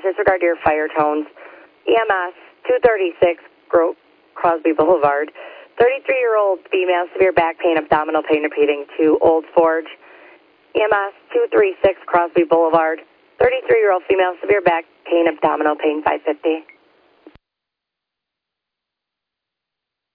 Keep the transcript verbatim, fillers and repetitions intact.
disregard your fire tones. E M S two thirty-six Gro- Crosby Boulevard. thirty-three-year-old female, severe back pain, abdominal pain repeating to Old Forge. E M S two thirty-six Crosby Boulevard. thirty-three-year-old female, severe back pain, abdominal pain, five fifty.